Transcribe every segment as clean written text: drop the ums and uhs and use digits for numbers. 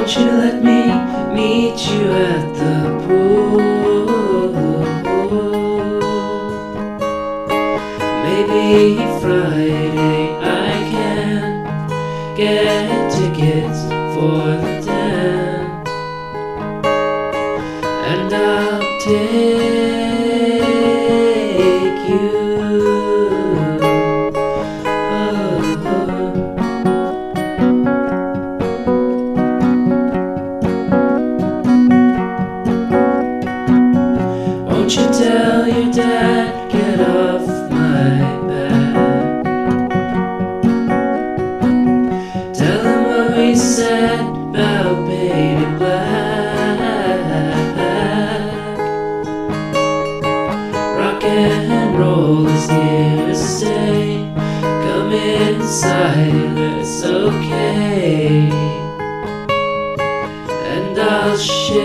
Won't you let me meet you at the pool? Maybe Friday I can get tickets for the dance, and I'll take you. Won't you tell your dad, get off my back? Tell him what we said about Baby Black. Rock and roll is here to stay. Come inside, it's okay, and I'll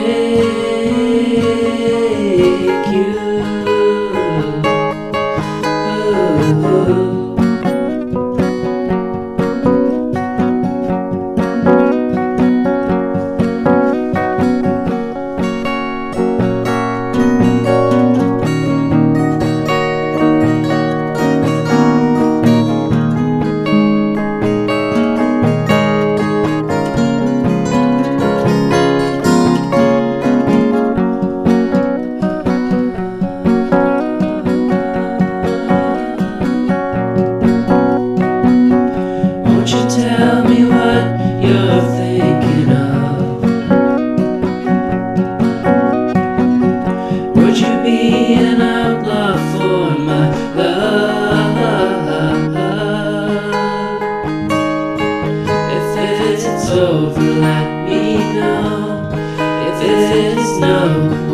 shake you. Tell me what you're thinking of. Would you be an outlaw for my love? If it's over, let me know. If it's no,